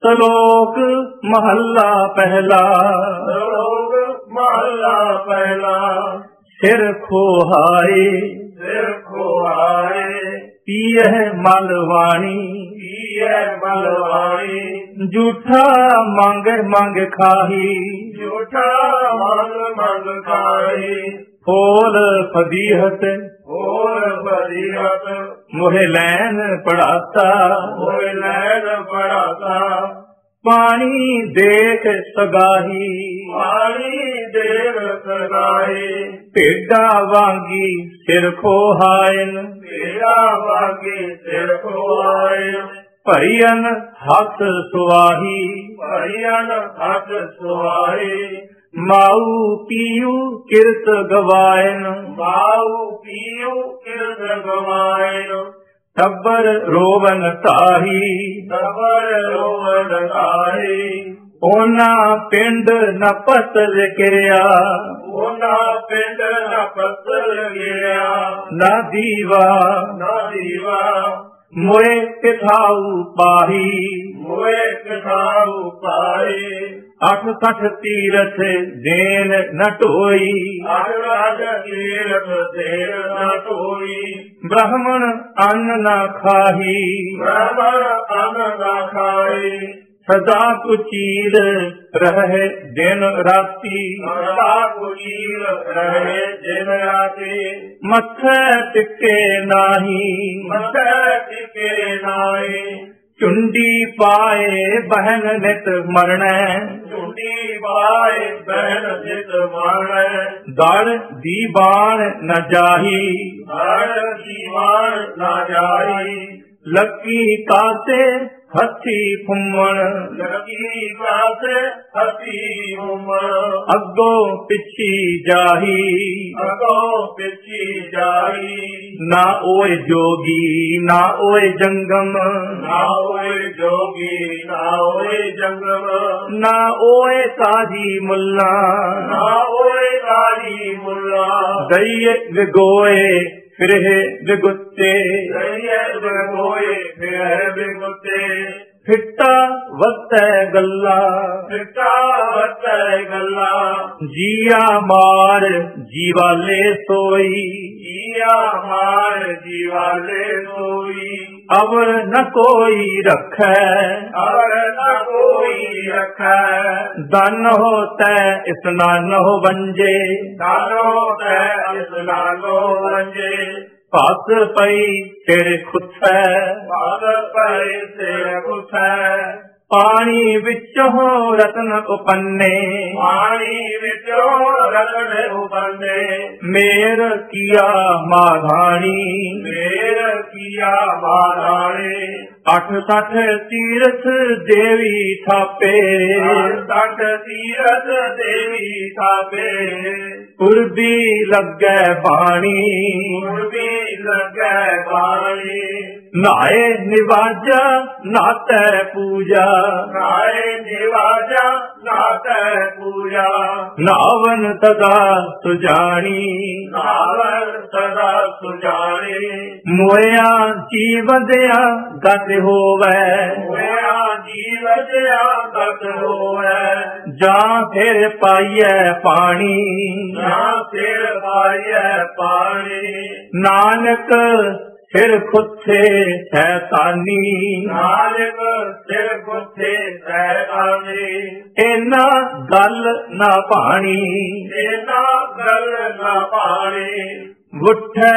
ਸ਼ਲੋਕ ਮਹੱਲਾ ਪਹਿਲਾ। ਸ਼ਲੋਕ ਮਹੱਲਾ ਪਹਿਲਾ। ਸਿਰ ਖੋਹਾਏ ਸਿਰ ਖੋਹਾਏ ਪੀਐ ਮਲਵਾਣੀ, ਪੀਐ ਮਲਵਾਣੀ। ਝੂਠਾ ਮੰਗ ਮੰਗ ਖਾਹੀ, ਝੂਠਾ ਮੰਗ ਮੰਗ ਖਾਹੀ। ਫੋਲ ਫਦੀਹਤ ਹੋਰ ਫਦੀਹਤ ਮੋਹਿ ਲੈਨ ਪੜਾਤਾ, ਹੋਏ ਲੈਣ ਪੜਾਤਾ। ਪਾਣੀ ਦੇਖ ਸਗਾਹੀ, ਪਾਣੀ ਦੇਵ ਸਗਾਏ। ਭੇਡਾਂ ਵਾਂਗੀ ਸਿਰ ਖੋਹਾਇਨ, ਮੇਰਾ ਵਾਗੇ ਸਿਰ ਖੋਆਏ। ਭਰੀਅਨ ਹੱਥ ਸੁਆਹੀ, ਭਰੀਅਨ ਹੱਥ ਸੁਆਏ। ਮਾਊ ਪੀਊ ਕਿਰਤ ਗਵਾਇਨ, ਬਾਉ ਪੀਉ ਕਿਰਤ ਗਵਾਏ। ਟੱਬਰ ਰੋਵਨ ਤਾਹੀ, ਸਬਰ ਰੋਵਨ ਆਏ। ਉਹਨਾਂ ਪਿੰਡ ਨ ਪਤਲ ਕਿਰਿਆ, ਉਹਨਾਂ ਪਿੰਡ ਨਾ ਪੱਤਰ ਗਿਆ। ਨਾ ਦੀਵਾ ਨਾ ਦੀਵਾ ਮੋਏ ਕਿਥਾਊ ਪਾਹੀ। ਮੋਏ ਕਿਥਾਉ ਪਾਏ। 68 ਤੀਰਥ ਦੇਨ ਨ ਢੋਈ, ਆਰਾਧ ਕੀਰਤ ਦੇਰ ਨਾ ਕੋਈ। ਬ੍ਰਾਹਮਣ ਅੰਨ ਨ ਖਾਹੀ, ਬ੍ਰਾਹਮਣ ਅੰਨ ਨਾ ਖਾਏ। ਸਦਾ ਕੁਚੀਲ ਰਹੇ ਦਿਨ ਰਾਤੀ, ਸਦਾ ਕੁਚੀਲ ਰਹੇ ਦਿਨ ਰਾਤੀ। ਮੱਥੇ ਟਿੱਕੇ ਨਾਹੀ, ਮੱਥੇ ਟਿਕੇ ਨਾਏ। ਚੁੰਡੀ ਪਾਏ ਬਹਿਨ ਨਿਤ ਮਰਣੈ, ਝੁੰਡੀ ਬਾਏ ਬਹਿਣ ਜਿਤ ਮਾਣੈ। ਦੜ ਦੀ ਬਾਣ ਨ ਜਾਹੀ, ਹਰ ਦੀਵਾਨ ਨਾ ਜਾਈ। ਲੱਕੀ ਕਾਸੇ ਹੱਥੀ ਫੁੰਮਣ, ਲੱਗੀ ਕਾਸ ਹਤੀ ਉਮਰ। ਅੱਗੋਂ ਪਿੱਛੀ ਜਾਹੀ। ਅਗੋ ਪਿੱਛੀ ਜਾਈ। ਨਾ ਓਏ ਜੋਗੀ ਨਾ ਓਏ ਜੰਗਮ, ਨਾ ਹੋਏ ਜੋਗੀ ਨਾ ਹੋਏ ਜੰਗਮ। ਨਾ ਓਏ ਕਾਜੀ ਮੁੱਲਾ, ਨਾ ਹੋਏ ਕਾਜੀ ਮੁੱਲਾ। ਦਈਏ ਵਿਗੋਏ ਫਿਰੇ ਵਿਗੁੱਤੇ, ਦਈਏ ਬਗੋਏ ਫਿਰ ਬਿਗੁੱਤੇ। ਫਿੱਟਾ ਵਤੈ ਗੱਲਾ, ਫਿੱਟਾ ਵਤੈ ਗੱਲਾ। ਜੀਆ ਮਾਰ ਜੀਵਾਲੇ ਸੋਈ, ਜੀਆ ਮਾਰ ਜੀਵਾਲੇ ਸੋਈ। ਅਵਰ ਨ ਕੋਈ ਰਖੈ, ਅਵਰ ਨ ਕੋਈ ਰਖੈ। ਦਨ ਹੋ ਤੈ ਇਸਨਾਨ ਹੋ ਵੰਜੇ, ਨਾਨੋ ਤੈ ਇਸਨਾਨੋ ਵੰਜੇ। ਭਸ ਪਈ ਤੇਰੇ ਖੁੱਥੈ, ਭਾਗ ਪੈ ਸਿਰ ਕੁਥੈ। ਪਾਣੀ ਵਿੱਚੋਂ ਰਤਨ ਉਪੰਨੇ, ਪਾਣੀ ਵਿੱਚੋਂ ਰਤਨ ਉਪੰਨੇ। ਮੇਰ ਕੀਆ ਮਾਧਾਣੀ, ਮੇਰ ਕੀਆ ਮਾਰਾਣੇ। 68 ਤੀਰਥ ਦੇਵੀ ਥਾਪੇ, ਸੱਠ ਤੀਰਥ ਦੇਵੀ ਥਾਪੇ। ਪੁਰਬੀ ਲੱਗੈ ਬਾਣੀ, ਪੂਰਬੀ ਲੱਗੈ ਬਾਣੀ। ਨਾਏ ਨਿਵਾਜਾ ਨਾਤੈ ਪੂਜਾ, ਨਾਏ ਨਿਵਾਜਾ ਨਾਤੈ ਪੂਜਾ। ਨਾਵਨ ਤਦਾ ਸੁਜਾਣੀ, ਨਾਵਨ ਸਦਾ ਸੁਜਾਣੇ। ਮੋਇਆ ਜੀਵਦਿਆ ਗਤ ਹੋਵੈ, ਹੋਇਆ ਜੀਵਤਿਆ ਗਤ ਹੋਵੈ। ਜਾਂ ਫਿਰ ਪਾਈਐ ਪਾਣੀ, ਨਾ ਸਿਰ ਪਾਈਐ ਪਾਣੀ। ਨਾਨਕ ਸਿਰ ਖੁੱਥੇ ਸੈਤਾਨੀ, ਨਾਨਕ ਸਿਰ ਗੁੱਥੇ ਸੈਤਾਨੀ। ਇਹਨਾਂ ਗੱਲ ਨਾ ਪਾਣੀ, ਇਹਨਾ ਗੱਲ ਨਾ ਪਾਣੀ। ਗੁੱਠੈ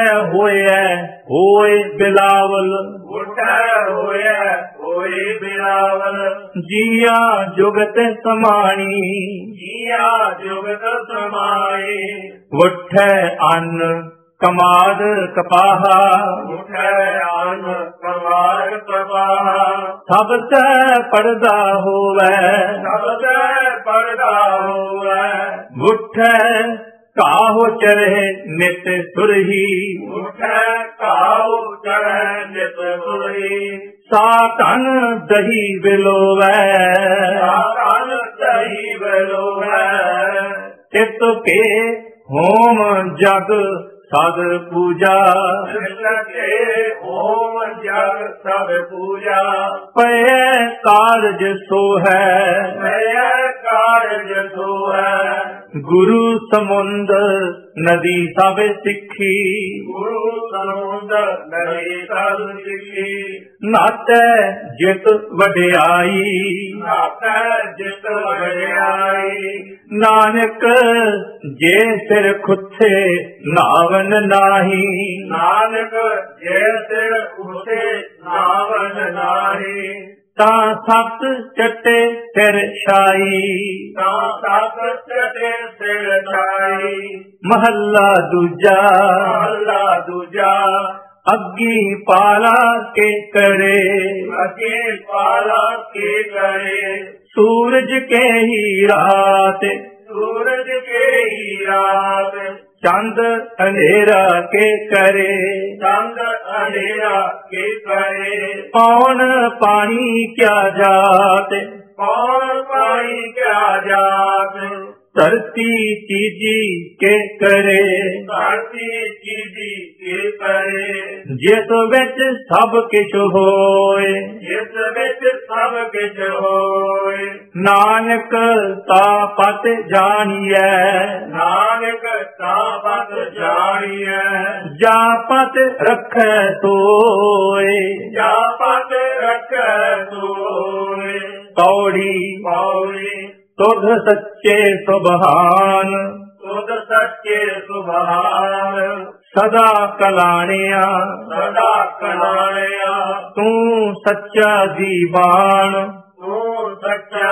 ਹੋਏ ਬਿਲਾਵਲ, ਉੱਠੈ ਹੋਇਆ ਹੋਏ ਬਿਲਾਵਲ। ਜੀਆ ਜੁਗਤ ਸਮਾਣੀ, ਜੀਆ ਜੁਗਤ ਸਮਾਏ। ਉੱਠੈ ਅੰਨ ਕਮਾਦ ਕਪਾਹਾ, ਉੱਠੈ ਆਨ ਕਮਾਰ ਕਪਾਹ। ਸਭ ਤੈ ਪੜਦਾ ਹੋਵੈ, ਸਬਦੈ ਪਰਦਾ ਹੋਵੈ। ਉੱਠੈ ਕਾਹੋ ਚਰੇ ਨਿਤ ਸੁਰਹੀ, ਉੱਠੈ ਕਾਉ ਚੜ੍ਹੈ ਨਿਤ ਸੁਰਹੀ। ਸਾ ਧਨ ਦਹੀ ਬਿਲੋਵੈ, ਸਾਧਨ ਦਹੀ ਬਲੋਵੈ। ਤਿਤ ਕੇ ਹੋਮ ਜਗ ਸਦ ਪੂਜਾ। ਲਗੇ ਓਮ ਜਗ ਸਭ ਪੂਜਾ। ਪਏ ਕਾਰਜ ਸੋ ਹੈ, ਪਏ ਕਾਰਜ ਸੋ ਹੈ। ਗੁਰੂ ਸਮੁੰਦ ਨਦੀ ਸਭ ਸਿੱਖੀ। ਗੁਰੂ ਸਮੁੰਦ ਨਦੀ ਸਭ ਸਿੱਖੀ। ਨਾਤੈ ਜਿਤ ਵਡਿਆਈ, ਨਾਤੈ ਜਿਤ ਵਡਿਆਈ। ਨਾਨਕ ਜੇ ਸਿਰ ਖੁੱਥੇ ਨਾਵਨ ਨਾਹੀ। ਨਾਨਕ ਜੇ ਸਿਰ ਉਠੇ ਨਾਵਨ ਨਾਹੀ। ਤਾਂ ਸਤ ਚਟੇ ਸਿਰ ਛਾਈ। ਤਾਂ ਸਤ ਚਟੇ ਸਿਰ ਛਾਈ। ਮਹੱਲਾ ਦੂਜਾ। ਮਹੱਲਾ ਦੂਜਾ। ਅੱਗੀ ਪਾਲਾ ਕੇ ਕਰੇ, ਅੱਗੇ ਪਾਲਾ ਕੇ ਕਰੇ। ਸੂਰਜ ਕੇ ਹੀ ਰਾਤ, ਸੂਰਜ ਕੇ ਹੀ ਰਾਤ। ਚੰਦ ਅੰਧੇਰਾ ਕੇ ਕਰੇ। ਚੰਦ ਅੰਧੇਰਾ ਕੇ ਕਰੇ। ਪੌਣ ਪਾਣੀ ਕਿਆ ਜਾਤ, ਕੌਣ ਪਾਣੀ ਕਿਆ ਜਾਤ। ਧਰਤੀ ਚੀਜੀ ਕੇ ਕਰੇ। ਧਰਤੀ ਚੀਜੀ ਕੇ ਕਰੇ। ਜਿਸ ਵਿੱਚ ਸਭ ਕਿਛ ਹੋਏ, ਜਿਸ ਵਿੱਚ ਸਭ ਕਿਛ ਹੋਏ। ਨਾਨਕ ਤਾ ਪਤ ਜਾਣੀਐ। ਨਾਨਕ ਤਾ ਪਤ ਜਾਣੀਐ। ਜਾ ਪਤ ਰਖੈ ਸੋਏ, ਜਾ ਪਤ ਰਖੈ ਸੋਏ। ਕੌੜੀ ਪੌੜੀ। ਤੁਧ ਸੱਚੇ ਸੁਭਾਨ, ਤੁਧ ਸੱਚੇ ਸੁਭਾਨ। ਸਦਾ ਕਲਾਣਿਆ, ਸਦਾ ਕਲਾਣਿਆ। ਤੂੰ ਸੱਚਾ ਦੀਵਾਨ। ਤੂੰ ਸੱਚਾ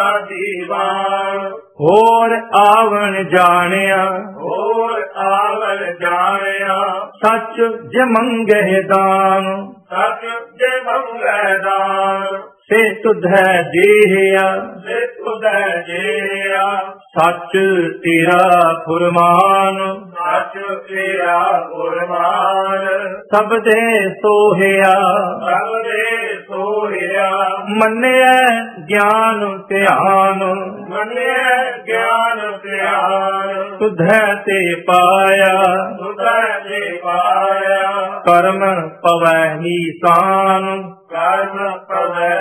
ਦੀਵਾਨ। ਹੋਰ ਆਵਣ ਜਾਣਿਆ, ਹੋਰ ਆਵਲ ਜਾਣਿਆ। ਸੱਚ ਜੇ ਮੰਗਹਿ ਦਾਨ। ਸੱਚ ਜੇ ਮੰਗੈ ਦਾਨ। ਸੇ ਤੁਧੈ ਜੀਹਿਆ, ਸੇ ਤੁਧੈ ਜੀਆ। ਸੱਚ ਤੇਰਾ ਫੁਰਮਾਨ। ਸੱਚ ਤੇਰਾ ਫੁਰਮਾਨ। ਸਭ ਦੇ ਸੋਹਿਆ, ਸਭ ਦੇ ਸੋਹਿਆ। ਮੰਨਿਐ ਗਿਆਨ ਧਿਆਨ। ਮੰਨਿਐ ਗਿਆਨ ਧਿਆਨ। ਤੁਧੈ ਤੇ ਪਾਇਆ, ਤੁਧੈ ਤੇ ਪਾਇਆ। ਕਰਮ ਪਵੈ ਨੀਸਾਨ। ਕਰਮ ਪਵੈ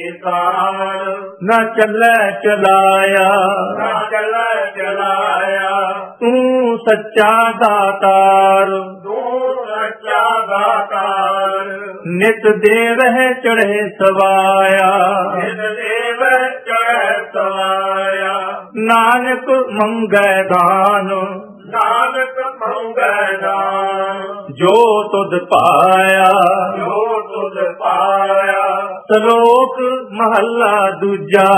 ਨੀਸਾਨ। ਨਾ ਚੱਲੈ ਚਲਾਇਆ, ਨਾ ਚੱਲੈ ਚਲਾਇਆ। ਤੂੰ ਸੱਚਾ ਦਾਤਾਰ। ਤੂੰ ਸੱਚਾ ਦਾਤਾਰ। ਨਿਤ ਦੇਵਹਿ ਚੜ੍ਹੇ ਸਵਾਇਆ। ਨਿਤ ਦੇਵ ਚੜ੍ਹੈ ਸਵਾਇਆ। ਨਾਨਕ ਮੰਗੈ ਦਾਨ, ਨਾਨਕ ਮੰਗੈ ਦਾਨ। ਜੋ ਤੁਧ ਪਾਇਆ। ਜੋ ਤੁਧ ਪਾਇਆ। ਸ਼ਲੋਕ ਮਹੱਲਾ ਦੂਜਾ।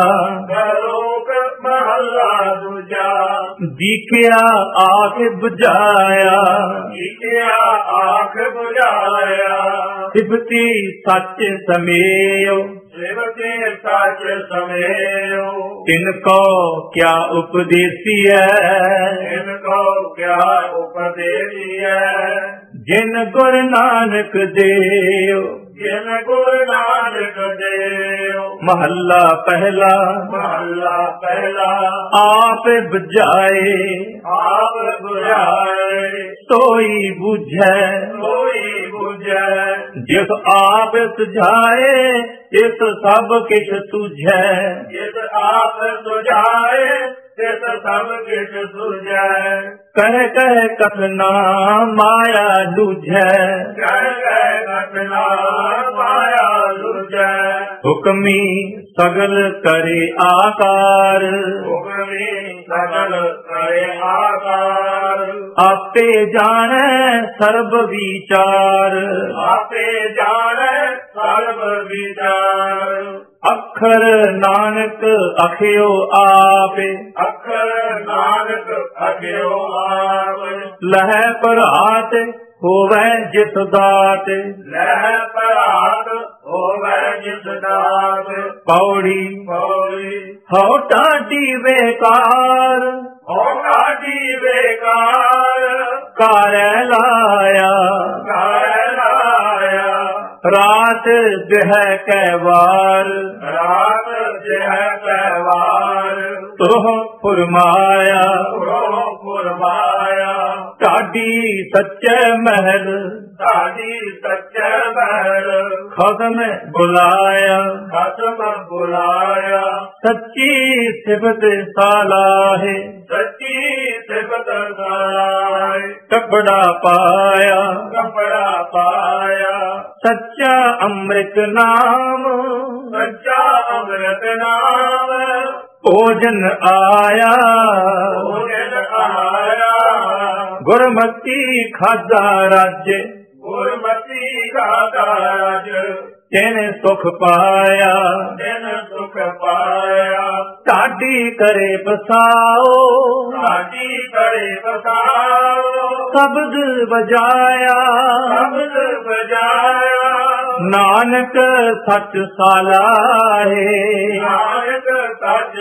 ਸ਼ਲੋਕ ਮਹੱਲਾ ਦੂਜਾ। ਦੀਖਿਆ ਆਖ ਬੁਝਾਇਆ, ਕੀਤਿਆ ਆਖ ਬੁਝਾਇਆ। ਸਿਫਤੀ ਸੱਚ ਸਮੇਉ। ਸਿਵਤੇ ਸੱਚ ਸਮੇਉ। ਤਿਨ ਕੋ ਕਿਆ ਉਪਦੇਸੀਐ, ਇਨ ਕੋ ਕਿਆ ਉਪਦੇਸੀਐ। ਜਿਨ ਗੁਰ ਨਾਨਕ ਦੇਵ। ਜਿਨ ਗੁਰੂ ਨਾਨਕ ਦੇਵ। ਮਹੱਲਾ ਪਹਿਲਾ। ਮਹੱਲਾ ਪਹਿਲਾ। ਆਪ ਬੁਝਾਏ, ਆਪ ਬੁਝਾਏ। ਸੋਈ ਬੁਝੈ। ਕੋਈ ਬੁਝੈ। ਜਿਸ ਆਪ ਸੁਝਾਏ, ਇਸ ਸਭ ਕਿਛ ਸੁਝੈ। ਜਿਸ ਆਪ ਸੁਝਾਏ, ਤਿਸ ਸਭ ਕਿਛ ਸੁਝੈ। ਕਹਿ ਕਹਿ ਕਥਨਾ ਮਾਇਆ ਲੁਝੈ। ਕਹਿ ਕਹਿ ਕਥਨਾ ਮਾਇਆ ਲੁਝੈ। ਹੁਕਮੀ ਸਗਲ ਕਰੇ ਆਕਾਰ। ਹੁਕਮੀ ਸਗਲ ਕਰੇ ਆਕਾਰ। ਆਪੇ ਜਾਣੈ ਸਰਬ ਵਿਚਾਰ। ਆਪੇ ਜਾਣੈ ਸਰਬ ਵਿਚਾਰ। ਅੱਖਰ ਨਾਨਕ ਅਖਿਓ ਆਪੇ। ਅੱਖਰ ਨਾਨਕ ਅਗਿਓ ਆਪ। ਲਹਿ ਭਰਾਤ ਹੋਵੈ ਜਿਸ ਦਾਤ। ਲਹਿ ਭਰਾਤ ਹੋਵੈ ਜਿਸ ਦਾਤ। ਪੌੜੀ। ਪੌੜੀ। ਹਉ ਟਾਟੀ ਵੇਕਾਰ। ਹੋ ਕਾਢੀ ਵੇਕਾਰ। ਕਾਰੈ ਲਾਇਆ। ਕਾਇ ਲਾਇਆ। ਰਾਤ ਦਿਹੈ ਕੈ ਵਾਰ। ਰਾਤ ਜਿਹ ਪੈਵਾਰ। ਤੋਹ ਫੁਰਮਾਇਆ। ਰੋ ਫੁਰਮਾਇਆ। ਢਾਡ ਢਾਡੀ ਸੱਚੇ ਮਹਿਲ ਢਾਡੀ ਸੱਚੇ ਮਹਿਲ ਖਸਮ ਬੁਲਾਇਆ ਖਸਮ ਬੁਲਾਇਆ ਸੱਚੀ ਸਿਫਤ ਸਾਲਾਹੇ ਸੱਚੀ ਸਿਫਤ ਸਾਲਾਹੇ ਕੱਪੜਾ ਪਾਇਆ ਕੱਪੜਾ ਪਾਇਆ ਸੱਚਾ ਅੰਮ੍ਰਿਤ ਨਾਮ ਸੱਚਾ ਅੰਮ੍ਰਿਤ ਨਾਮ ਭੋਜਨ ਆਇਆ ਭੋਜਨ ਆਇਆ ਗੁਰਮਤੀ ਖਾਦਾ ਰਾਜ ਗੁਰਮਤੀ ਖਾਦਾ ਰਾਜ ਤੈਨੇ ਸੁਖ ਪਾਇਆ ਤੈਨ ਸੁਖ ਪਾਇਆ ਢਾਡੀ ਕਰੇ ਬਸਾਓ ਢਾਡੀ ਕਰੇ ਬਸਾਓ ਸ਼ਬਦ ਵਜਾਇਆ ਸ਼ਬਦ ਵਜਾਇਆ ਨਾਨਕ ਸੱਚ ਸਾਲਾਹੇ ਨਾਨਕ ਸੱਚ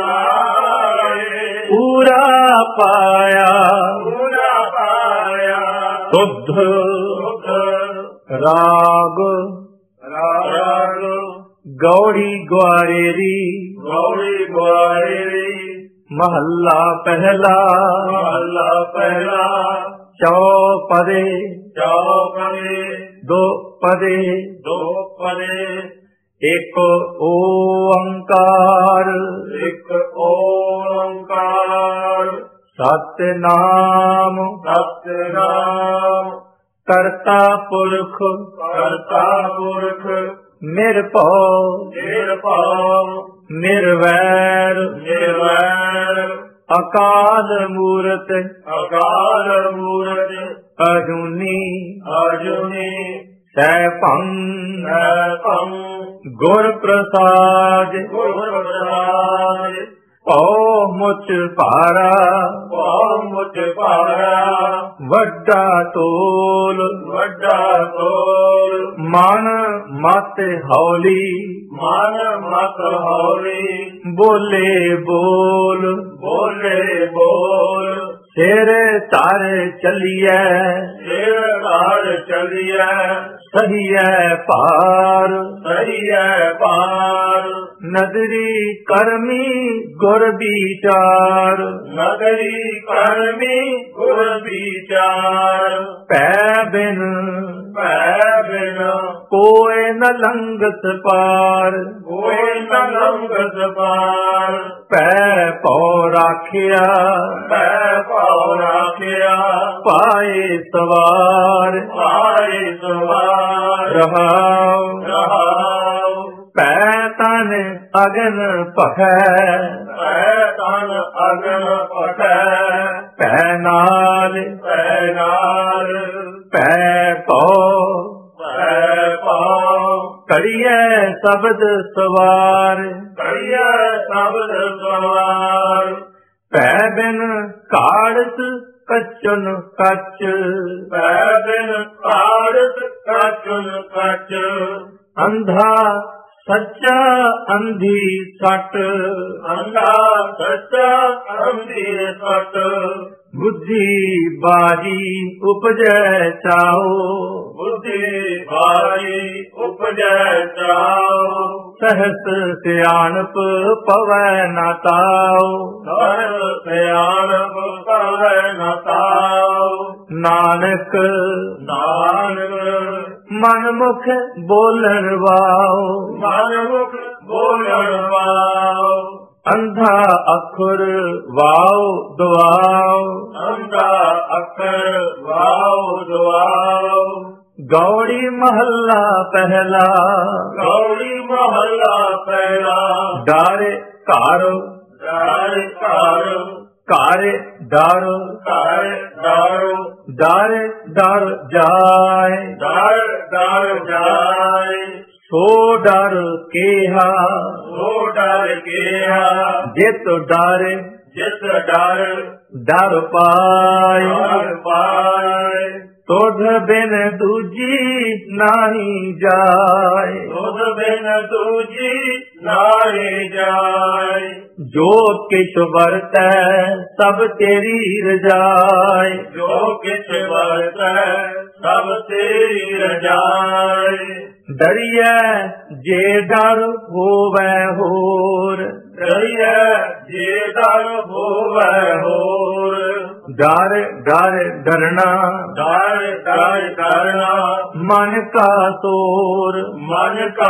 ਪਾਏ ਪੂਰਾ ਪਾਇਆ ਪੂਰਾ ਪਾਇਆ ਸੁਧ ਸੁਧ ਰਾਗ ਰਾਗ ਗੌੜੀ ਗੁਆਰੇਰੀ ਗੌੜੀ ਗੁਆਰੇਰੀ ਮਹੱਲਾ ਪਹਿਲਾ ਮਹੱਲਾ ਪਹਿਲਾ ਚੌਪਦੇ ਚੌਪਦੇ ਦੋ ਪਦੇ ਦੋ ਪਦੇ ਇੱਕ ਓੰਕਾਰ ਇੱਕ ਓੰਕਾਰ ਸਤਿਨਾਮ ਸਤਿਨਾਮ ਕਰਤਾ ਪੁਰਖ ਕਰਤਾ ਪੁਰਖ ਨਿਰਭਉ ਨਿਰਭਉ ਨਿਰਵੈਰ ਨਿਰਵੈਰ ਅਕਾਲ ਮੂਰਤ ਅਕਾਲ ਮੂਰਤ ਅਜੂਨੀ ਅਜੂਨੀ ਸੈਭੰ ਸੈਭੰ ਗੁਰ ਪ੍ਰਸਾਦ ਗੁਰ ਪ੍ਰਸਾਦ ਭਉ ਮੁਚ ਭਾਰਾ ਭਉ ਮੁਚ ਭਾਰਾ ਵੱਡਾ ਤੋਲ ਵੱਡਾ ਤੋਲ ਮਨ ਮਤ ਹੌਲੀ ਮਨ ਮਤ ਹੌਲੀ ਬੋਲੇ ਬੋਲ ਬੋਲੇ ਬੋਲ ਸਿਰ ਧਰ ਚਲੀਐ ਸਿਰ ਧਰ ਚਲੀਐ ਸਹੀਐ ਪਾਰ ਸਹੀਐ ਪਾਰ ਨਦਰੀ ਕਰਮੀ ਗੁਰ ਵਿਚਾਰ ਨਗਰੀ ਕਰਮੀ ਗੁਰ ਵਿਚਾਰ ਪੈ ਬਿਨ ਕੋਇ ਨ ਲੰਘਤ ਪਾਰ ਕੋਈ ਨ ਲੰਘਤ ਪਾਰ ਪੈ ਪਉ ਰਾਖਿਆ ਪੈ ਪਾਉ ਰਾਖਿਆ ਪਾਏ ਸਵਾਰ ਪਾਏ ਸਵਾਰ ਰਹਾਉ ਰਹਾਉ ਪੈ ਤਨ ਅਗਨ ਭਖੈ ਪੈ ਤਨ ਅਗਨ ਪਟੈ ਪੈ ਨਾਲ ਪੈ ਨਾਲ ਪੈ ਪਉ ਪੈ ਪਾਉ ਕੜੀਐ ਸ਼ਬਦ ਸਵਾਰ ਕੜੀਐ ਸ਼ਬਦ ਸਵਾਰ ਪੈ ਬਿਨ ਕਾੜਤ ਕਚਨ ਕਚ ਪੈ ਬਿਨ ਕਾੜਤ ਕਚਨ ਕਚ ਅੰਧਾ ਸੱਚਾ ਅੰਧੀ ਸੱਟ ਅੰਧਾ ਸੱਚਾ ਅੰਧੀ ਸੱਟ ਬੁੱਧੀ ਬਾਜੀ ਉਪਜੈ ਚਾਓ ਬੁੱਧੀ ਭਾਈ ਉਪਜੈ ਚਾਉ ਸਹਸ ਸਿਆਣਪ ਪਵੈ ਨਾ ਤਾਓ ਸਰ ਸਿਆਣਪ ਪਵੈ ਨ ਤਾਉ ਨਾਨਕ ਨਾਨਕ ਮਨ ਮੁਖ ਬੋਲਣ ਵਾਓ ਮਨ ਮੁਖ ਬੋਲਣ ਵਾਉ ਅੰਧਾ ਅੱਖਰ ਵਾਓ ਦਵਾਓ ਅੰਧਾ ਅੱਖਰ ਵਾਉ ਦਵਾਉ ਗੌੜੀ ਮਹੱਲਾ ਪਹਿਲਾ ਗੌੜੀ ਮਹੱਲਾ ਪਹਿਲਾ ਡਾਰੇ ਘਰ ਡਰ ਘਰ ਘਰ ਡਰ ਘਰ ਡਾਰੋ ਡਰ ਡਰ ਜਾਏ ਡਰ ਡਰ ਜਾਏ ਸੋ ਡਰ ਕੇਹਾ ਸੋ ਡਰ ਗਿਆ ਜਿਤ ਡਰ ਜਿਸ ਡਰ ਡਰ ਪਾਏ ਡਰ ਪਾਏ ਤੁਧ ਬਿਨ ਦੂਜੀ ਨਾਹੀ ਜਾਏ ਤੁਧ ਬਿਨ ਦੂਜੀ ਨਾਹੀ ਜਾਏ ਜੋ ਕਿਛ ਵਰਤੈ ਸਭ ਤੇਰੀ ਰਜਾਏ ਜੋ ਕਿਛ ਵਰਤੈ ਸਭ ਤੇਰੀ ਰਜਾਏ ਡਰੀਐ ਜੇ ਡਰ ਹੋਵੈ ਹੋਰ ਡਰੀਐ ਜੇ ਡਰ ਹੋਵੈ ਹੋਰ डर डर डरना डर डर डरना मन का शोर मन का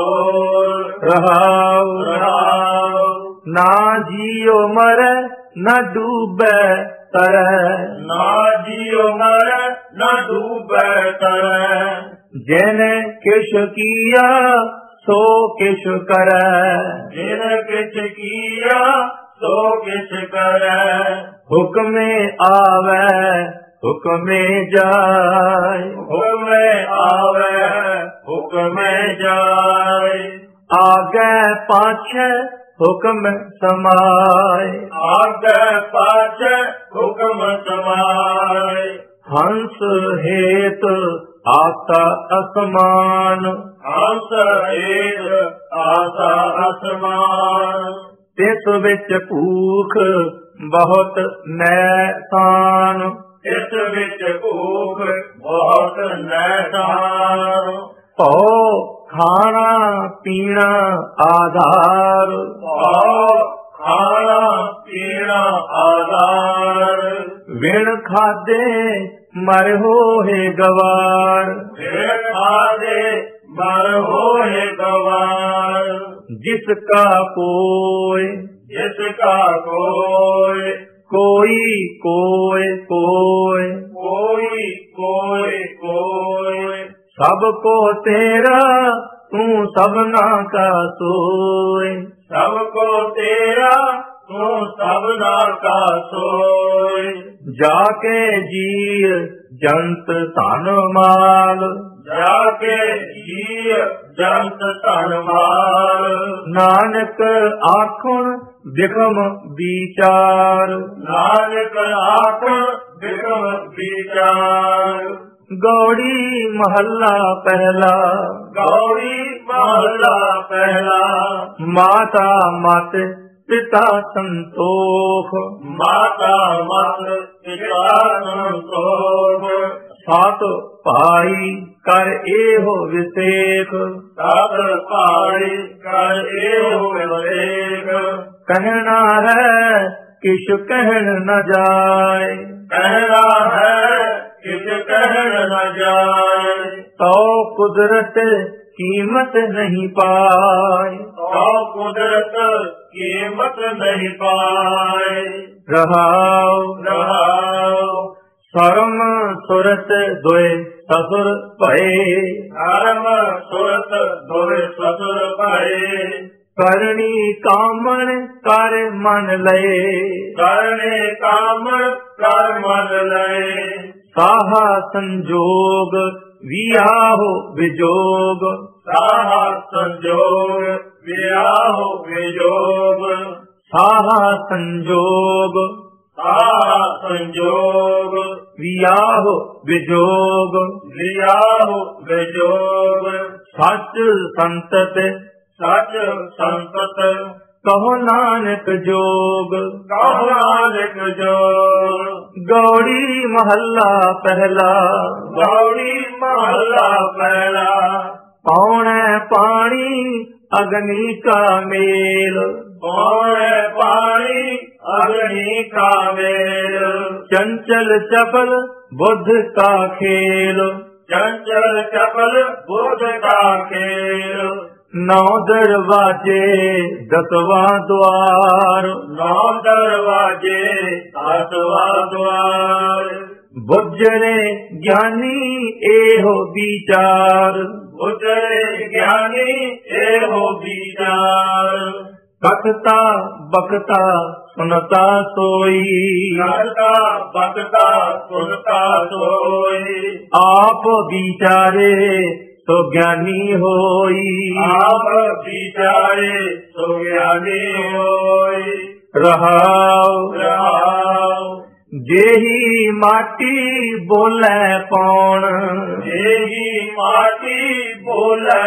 शोर रहाओ रहाओ ना जियो मरे न डूबे तरह ना जियो मरे न डूबे तरह जिने किश किया सो किश करे जिन किछ किया सो किछ करे हुक्म आवे हुक्म जाए हुक्म आवे हुक्म जाए आगे पाछे हुक्म समाए आगे पाछे हुक्म समाए हंस हेत आता असमान हंस हेत आता असमान तिस विच भूख बहुत नैसान इस विच भूख बहुत नैसान भौ खाना पीना आधार और खाना पीना आधार बिन खादे मर होए गवार फिर खादे मर होए गवार जिसका कोई जिसका कोई कोई कोई कोई कोई कोई कोई सबको तेरा तू सबना का सोए सबको तेरा तू सबना का सोए जाके जीर जंत तन माल जाके जीव जंत तनमाल नानक आखुन बिखम विचार नानक आख बिगम विचार गौड़ी महल्ला पहला गौरी महला पहला माता मत पिता संतोख माता मत पिता संतोष सात भाई कर एहो विसेख सब पाई कर एहो विवेक कहना है किश कहन न जाए कहना है किस कहन न जाए तो कुदरत कीमत नहीं पाए और कुदरत कीमत नहीं पाए रहाओ रहाओ शर्म सुरत दोए ससुर भये धर्म सुरत दोए ससुर भये करनी कामन कर मन लये करने काम कर मन लय साहा संजोग वियाहो विजोग साहा संजोग वियाह वियोग साहा संजोग साहा संजोग वियाहो विजोग वियाह वियोग सच संतत सच संपत कहो नानक जोग कहो नानक जोग गौड़ी महल्ला पहला गौरी महला पहला पौने पानी अग्नि का मेल पौने पानी अग्नि का मेल चंचल चपल बुद्ध का खेल चंचल चपल बुद्ध का खेल नौ दरवाजे दसवां द्वार नौ दरवाजे आठवां द्वार बुझरे ज्ञानी एहो विचार बुझरे ज्ञानी एहो विचार बखता बखता सुनता सोई करता बकता सुनता सोई आप विचारे तो ज्ञानी होई आप विचारे सो ज्ञानी होई रहाओ रहाओ जेही माटी बोले कौन जेही माटी बोले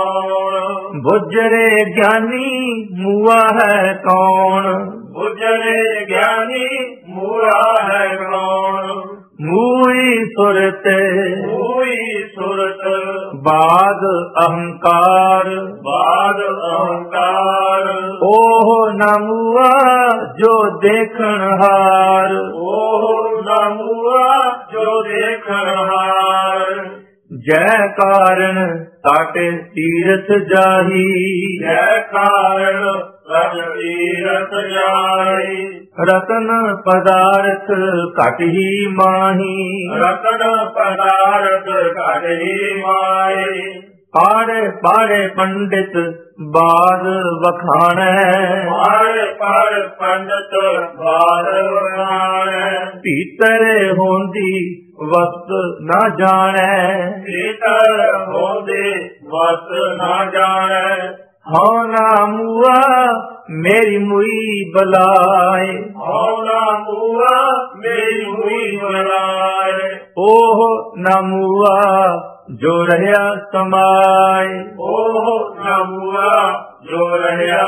कौन बुझरे ज्ञानी मुआ है कौन बुझरे ज्ञानी मुआ है कौन मुई सुरत हुई सुरत बाद अहंकार बाद अहंकार ओ ਉਹ ਨਾ ਮੂਆ ਜੋ ਦੇਖਣ ਹਾਰ, ਉਹ ਨਾ ਮੂਆ ਜੋ ਦੇਖਣ ਹਾਰ। ਜੈ ਕਾਰਨ ਤਾਟੇ ਤੀਰਥ ਜਾਹੀ, ਜੈ ਕਾਰਨ ਰਤਨ ਤੀਰਥ ਜਾਈ। ਰਤਨ ਪਦਾਰਥ ਘਟ ਹੀ ਮਾਹੀ, ਰਤਨ ਪਦਾਰਥ ਘਟ ਹੀ ਮਾਈ। ਪਾੜੇ ਪਾੜੇ ਪੰਡਿਤ ਬਾਦ ਵਖਾਣੈ, ਪਾੜੇ ਪਾੜੇ ਪੰਡਿਤ ਬਾਦ ਵਖਾਣੈ। ਭੀਤਰ ਹੋਂਦੀ ਵਸਤ ਨਾ ਜਾਣੈ, ਭੀਤਰ ਹੋਂਦੇ ਵਸਤ ਨਾ ਜਾਣੈ। ਹਉ ਨਾ ਮੂਆ ਮੇਰੀ ਮੁਈ ਬਲਾਏ, ਹਉ ਨਾ ਮੂਆ ਮੇਰੀ ਮੁਈ ਬਲਾਏ। ਉਹ ਨਾ ਮੂਆ ਜੋ ਰਹਿਆ ਸਮਾਏ, ਉਹ ਨਾ ਮੂਆ ਜੋ ਰਹਿਆ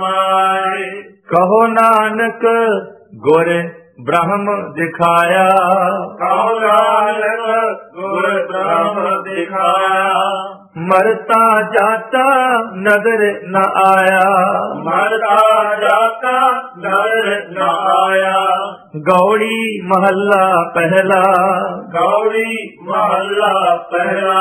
ਸਮਾਏ। ਕਹੋ ਨਾਨਕ ਗੁਰ ਬ੍ਰਹਮ ਦਿਖਾਇਆ, ਕਹੋ ਨਾਨਕ ਗੁਰ ਬ੍ਰਹਮ ਦਿਖਾਇਆ। ਮਰਤਾ ਜਾਤਾ ਨਦਰ ਨ ਆਇਆ, ਮਰਦਾ ਜਾਤਾ ਨਦਰ ਨ ਆਇਆ। ਗੌੜੀ ਮਹੱਲਾ ਪਹਿਲਾ, ਗੌੜੀ ਮਹੱਲਾ ਪਹਿਲਾ।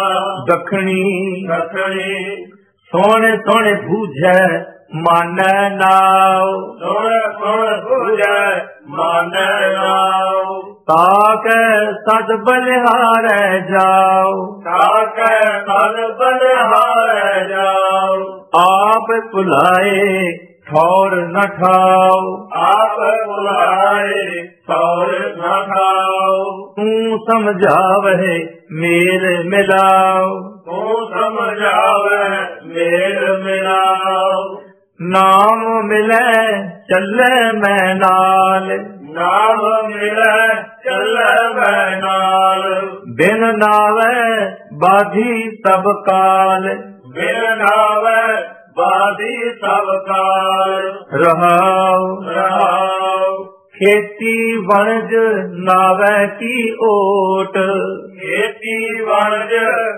ਦੱਖਣੀ ਦੱਖਣੀ ਸੋਹਣੇ ਸੋਹਣੇ ਬੂਝੈ ਮਾਨੈ ਨਾਉ, ਸੋਹਣੇ ਸੋਹਣੇ ਬੂਝੈ ਮਾਨੈ ਨਾਉ। ਤਾਕੈ ਸਦ ਬਲਿਹਾਰੈ ਜਾਉ, ਤਾਕੈ ਸਦ ਬਲਿਹਾਰੈ ਜਾਉ। ਆਪ ਭੁਲਾਏ ਠੌਰ ਨ ਠਾਉ, ਆਪ ਬੁਲਾਏ ਸੌਰ ਨਾ ਖਾਓ। ਤੂੰ ਸਮਝਾਵਹਿ ਮੇਲ ਮਿਲਾਉ, ਤੂੰ ਸਮਝਾਵੇ ਮੇਲ ਮਿਲਾਓ। ਨਾਮ ਮਿਲੈ ਚੱਲੈ ਮੈਂ ਨਾਲ, ਨਾਮ ਮਿਲੈ ਚੱਲੈ ਮੈਂ ਨਾਲ। ਬਿਨ ਨਾਵੈ ਬਾਧੀ ਸਭ ਕਾਲ, ਬਿਨ ਨਾਵੈ ਬਾਧੀ ਸਭ ਕਾਲ। ਰਹਾਉ ਰਹਾਉ ਖੇਤੀ ਵਣਜ ਨਾਵੈ ਕੀ ਓਟ, ਖੇਤੀ ਵਣਜ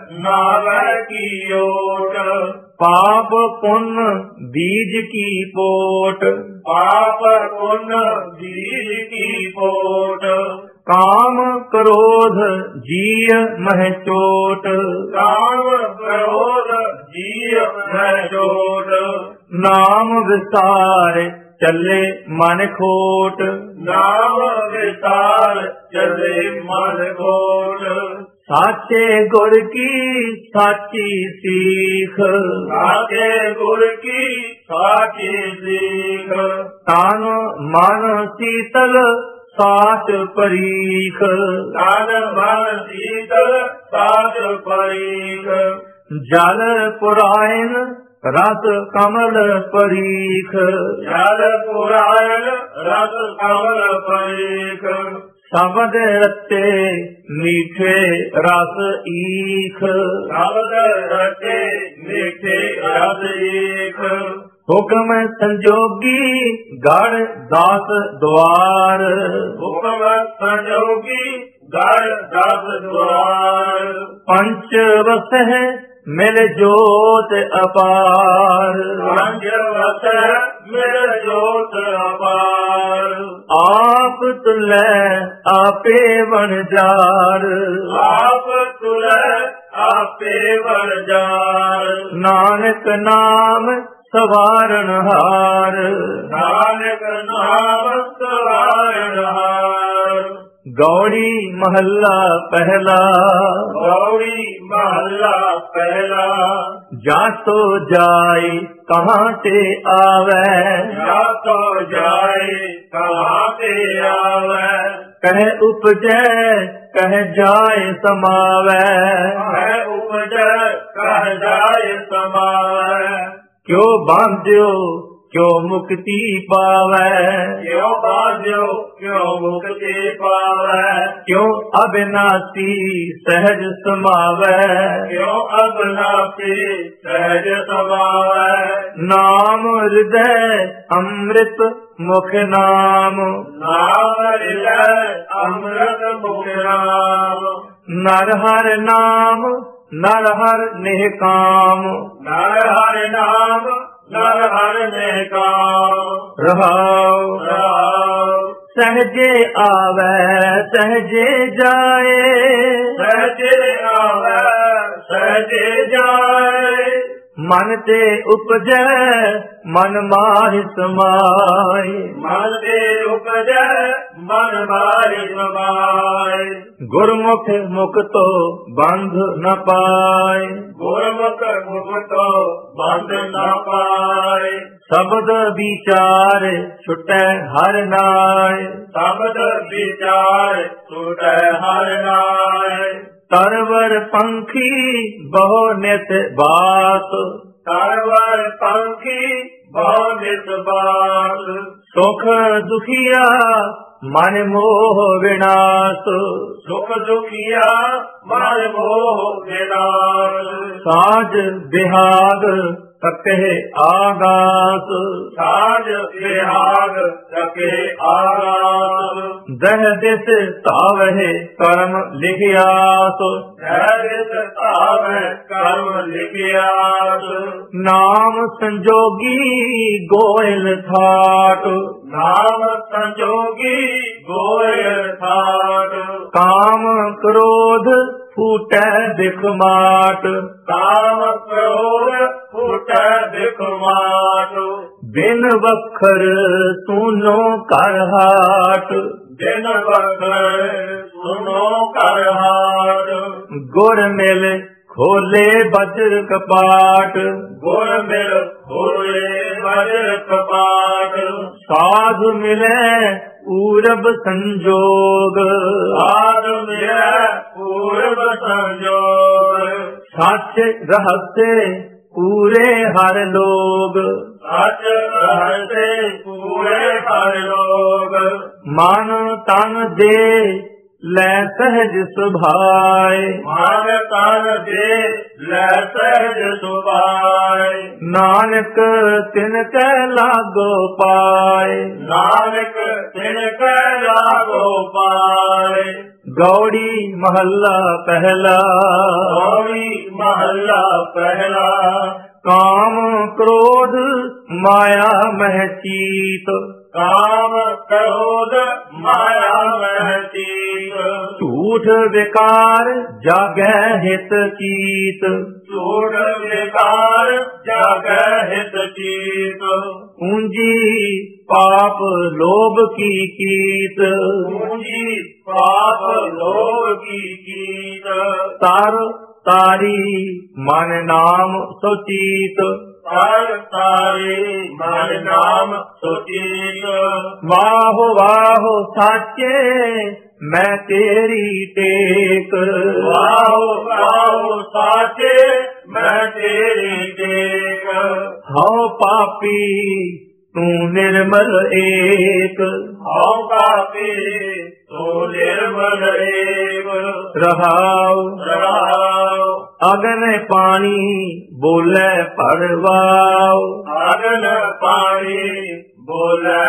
ਨਾਵੈ ਕੀ ਓਟ। ਪਾਪ ਪੁੰਨ ਬੀਜ ਕੀ ਪੋਟ, ਪਾਪ ਪੁੰਨ ਬੀਜ ਕੀ ਪੋਟ। ਕਾਮ ਕ੍ਰੋਧ ਜੀਅ ਮਹਿ ਚੋਟ, ਕਾਮ ਕ੍ਰੋਧ ਜੀਅ ਮਹਿ ਚੋਟ। ਨਾਮ ਵਿਸਾਰ ਚੱਲੇ ਮਨ ਖੋਟ, ਨਾਮ ਵਿਸਾਰ ਚੱਲੇ ਮਨ ਕੋਟ। ਸਾਚੇ ਗੁਰ ਕੀ ਸਾਚੀ ਸੀਖ, ਸਾਚੇ ਗੁਰ ਕੀ ਸਾਚੀ ਸੀਖ। ਤਨ ਮਨ ਸੀਤਲ ਸਾਚ ਪਰੀਖ, ਤਨ ਮਨ ਸੀਤਲ ਸਾਚ ਪਰੀਖ। ਜਲ ਪੁਰਾਇਨ ਰਸ ਕਮਲ ਪਰੀਖ, ਜਲ ਪੁਰਾਇਣ ਰਸ ਕਮਲ ਪਰੀਖ। ਸ਼ਬਦ ਰਤੇ ਮੀਠੇ ਰਸ ਈਖ, ਸ਼ਬਦ ਰਤੇ ਮਿੱਠੇ ਰਸ ਈਖ। ਹੁਕਮ ਸੰਜੋਗੀ ਗੜ ਦਾਸ ਦੁਆਰ, ਹੁਕਮ ਸੰਜੋਗੀ ਗੜ ਦਸ ਦੁਆਰ। ਪੰਚ ਵਸਹਿ ਮਿਲ ਜੋਤ ਅਪਾਰ, ਪੰਜ ਵਸੈ ਮਿਲ ਜੋਤ ਅਪਾਰ। ਆਪ ਤੁਲੈ ਆਪੇ ਵਣਜਾਰ, ਆਪ ਤੁਲੈ ਆਪੇ ਵਣਜਾਰ। ਨਾਨਕ ਨਾਮ ਸਵਾਰਨ ਹਾਰ, ਨਾਨਕ ਨਾਮ ਸਵਾਰਨ ਹਾਰ। ਗੌੜੀ ਮਹੱਲਾ ਪਹਿਲਾ, ਗੌੜੀ ਮਹੱਲਾ ਪਹਿਲਾ। ਜਾ ਤੋ ਜਾਏ ਕਹਾਂ ਤੇ ਆਵੈ, ਜਾ ਤੋ ਜਾਏ ਕਹਾਂ ਤੇ ਆਵੈ। ਕਹਿ ਉਪਜੈ ਕਹਿ ਜਾਏ ਸਮਾਵੈ, ਕਹਿ ਉਪਜੈ ਕਹਿ ਜਾਏ ਸਮਾਵੈ। ਕਿਉ ਬਾਂਧਿਓ ਕਿਉ ਮੁਕਤੀ ਪਾਵੈ, ਕਿਉ ਬਾਝਿਓ ਕਿਉ ਮੁਕਤੀ ਪਾਵੈ। ਕਿਉ ਅਬਿਨਾਸੀ ਸਹਿਜ ਸਮਾਵੈ, ਕਿਉ ਅਬਨਾਸੀ ਸਹਿਜ ਸਮਾਵੈ। ਨਾਮ ਹਿਰਦੈ ਅੰਮ੍ਰਿਤ ਮੁਖ ਨਾਮ, ਨਾਮ ਹਿਰਦੈ ਅੰਮ੍ਰਿਤ ਮੁਖ ਨਾਮ। ਨਰ ਹਰਿ ਨਾਮ ਨਰ ਹਰਿ ਨਿਹਕਾਮ, ਨਰ ਹਰਿ ਨਾਮ ਨਰ ਹਰਿ ਨੇ ਕਾਮ। ਰਹਾਉ ਸਹਜੇ ਆਵੈ ਸਹਜੇ ਜਾਏ, ਸਹਜੇ ਆਵੈ ਸਹਜੇ ਜਾਏ। ਮਨ ਤੇ ਉਪਜੈ ਮਨ ਮਾਹਿ ਸਮਾਏ, ਮਨ ਤੇ ਉਪਜੈ ਮਨ ਮਾਹਿ ਸਮਾਏ। ਗੁਰਮੁਖ ਮੁਕਤੋ ਬੰਧ ਨ ਪਾਏ, ਗੁਰਮੁਖ ਮੁਕਤੋ ਬੰਧ ਨ ਪਾਏ। ਸ਼ਬਦ ਵਿਚਾਰ ਛੁਟੈ ਹਰਿ ਨਾਏ, ਸ਼ਬਦ ਵਿਚਾਰ ਛੁਟੈ ਹਰਿ ਨਾਏ। ਤਰਵਰ ਪੰਖੀ ਬਹੁ ਨਿਤ ਬਾਤ, ਤਰਵਰ ਪੰਖੀ ਬਹੁ ਨਿਤ ਬਾਤ। ਸੁਖ ਦੁਖੀਆ ਮਨ ਮੋਹ ਵਿਨਾਸ਼, ਸੁਖ ਦੁਖੀਆ ਮਨ ਮੋਹ ਵਿਨਾਸ਼। ਸਾਜ ਬਿਹਾਗ ਤਕਹਿ ਆਗਾਸ, ਸਾਜ ਬਿਹਾਗ ਤਕੇ ਆਗਾਸ। ਦਹ ਦਿਸ ਧਾਵਹਿ ਕਰਮ ਲਿਖਿਆਸ, ਦਹ ਦਿਸ ਧਾਵਹਿ ਕਰਮ ਲਿਖਿਆਸ। ਨਾਮ ਸੰਜੋਗੀ ਗੋਇਲ ਥਾਟ, ਨਾਮ ਸੰਜੋਗੀ ਗੋਇਲ ਥਾਟ। ਕਾਮ ਕ੍ਰੋਧ ਫੂਟੈ ਬਿਖ ਮਾਟ, ਕਾਮ ਕ੍ਰੋਧ ਫੂਟੈ ਬਿਖ ਮਾਟ। ਬਿਨ ਵਖਰ ਸੁਨੋ ਕਰ ਹਾਟ, ਬਿਨ ਵਖਰ ਸੁਨੋ ਕਰ ਹਾਟ। ਗੁਰ ਮਿਲ ਖੋਲੇ ਬਜਰ ਕਪਾਟ, ਗੁਰ ਮਿਲ ਖੋਲੇ ਬਜਰ ਕਪਾਟ। ਸਾਧ ਮਿਲੈ ਪੂਰਬ ਸੰਜੋਗ, ਸਾਧ ਮਿਲੈ ਪੂਰਬ ਸੰਜੋਗ। ਸੱਚ ਰਹੱਸੇ ਪੂਰੇ ਹਰ ਲੋਗ, ਸੱਚ ਰਹੱਸੇ ਪੂਰੇ ਹਰ ਲੋਗ। ਮਨ ਤਨ ਦੇ ਲੈ ਸਹਿਜ ਸੁਭਾਏ, ਮਨ ਤਨ ਦੇ ਲੈ ਸਹਿਜ ਸੁਭਾਏ। ਨਾਨਕ ਤਿਨ ਕੈ ਲਾਗੋ ਪਾਏ, ਨਾਨਕ ਤਿਨ ਕੈ ਲਾਗੋ ਪਾਏ। ਗੌੜੀ ਮਹੱਲਾ ਪਹਿਲਾ, ਗੌੜੀ ਮਹੱਲਾ ਪਹਿਲਾ। ਕਾਮ ਕ੍ਰੋਧ ਮਾਇਆ ਮਹਿ ਚੀਤ, ਕਾਮ ਕ੍ਰੋਧ ਮਾਇਆ ਮਹਿ ਚੀਤ। ਝੂਠ ਵਿਕਾਰ ਜਾਗੈ ਹਿਤ ਚੀਤ, ਝੂਠ ਵਿਕਾਰ ਜਾਗੈ ਹਿਤ ਚੀਤ। ਪੂੰਜੀ ਪਾਪ ਲੋਭ ਕੀ ਕੀਤ, ਪੂੰਜੀ ਪਾਪ ਲੋਭ ਕੀ ਕੀਤ। ਤਰ ਤਾਰੀ ਮਨ ਨਾਮ ਸੁਚੀਤ, ਤਰ ਤਾਰੀ ਮਨ ਨਾਮ ਸੁਚੀਤ। ਵਾਹੁ ਵਾਹੁ ਸਾਚੇ ਮੈਂ ਤੇਰੀ ਟੇਕ, ਵਾਹੁ ਵਾਹੁ ਸਾਚੇ ਮੈਂ ਤੇਰੀ ਟੇਕ। ਹਉ ਪਾਪੀ ਤੂੰ ਨਿਰਮਲ ਏਕ, ਹਉ ਪਾਪੀ ਤੂੰ ਨਿਰਮਲ ਏਕ। ਰਹਾਉ ਰਹਾਉ ਅਗਨ ਪਾਣੀ ਬੋਲੇ ਪੜਵਾਉ, ਅਗਨ ਪਾਣੀ ਬੋਲੇ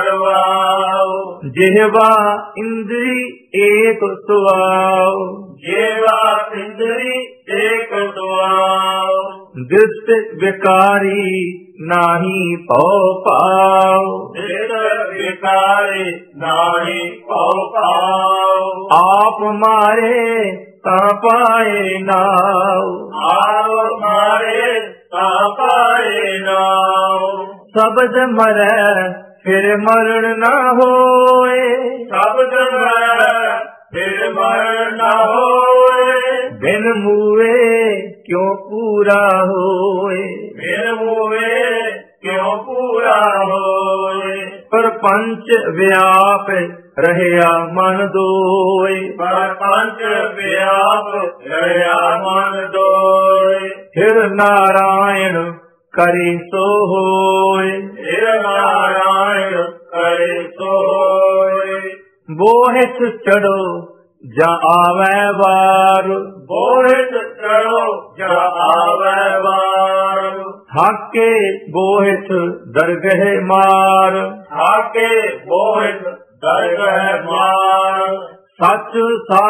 ਪੜਵਾਉ। ਜਿਹਵਾ ਇੰਦਰੀ ਏਕ ਸੁਆਉ, ਜੀਵਾ ਇੰਦਰੀ ਏਕ ਦੁਆਉ। ਦ੍ਰਿਸ਼ਟ ਵਿਕਾਰੀ ਨਾਹੀ ਭਉ ਪਾਉ, ਦਿਲ ਵਿਕਾਰੀ ਨਾਹੀ ਭਉ ਪਾਉ। ਆਪ ਮਾਰੇ ਤਾਂ ਪਾਏ ਨਾਉ, ਆਪ ਮਾਰੇ ਤਾਂ ਪਾਏ ਨਾਉ। ਸਬਦ ਮਰੈ ਫਿਰ ਮਰਨ ਨਾ ਹੋਏ, ਸ਼ਬਦ ਮਰੈ ਫਿਰ ਮਰਨ ਨਾ ਹੋਏ। ਬਿਨ ਮੂਏ ਕਿਉ ਪੂਰਾ ਹੋਏ, ਬਿਨ ਮੂਏ ਕਿਉ ਪੂਰਾ ਹੋਏ। ਪਰਪੰਚ ਵਿਆਪ ਰਹਿਆ ਮਨ ਦੋਏ, ਪਰਪੰਚ ਵਿਆਪ ਰਹਿਆ ਮਨ ਦੋਏ। ਫਿਰ ਨਾਰਾਇਣ ਕਰੇ ਸੋ ਹੋਏ, ਫਿਰ ਨਾਰਾਇਣ ਕਰੇ ਸੋ ਹੋਏ। ਬੋਹਿਤ ਚੜੋ ਜਾ ਆਵੈ ਵਾਰ, ਬੋਹਿਤ ਚੜੋ ਜਾ ਆਵੈ ਵਾਰ। ਹਾਕੇ ਬੋਹਿਤ ਦਰਗਹਿ ਮਾਰ, ਹਾਕੇ ਬੋਹਿਤ ਦਰਗਹਿ ਮਾਰ। ਸੱਚ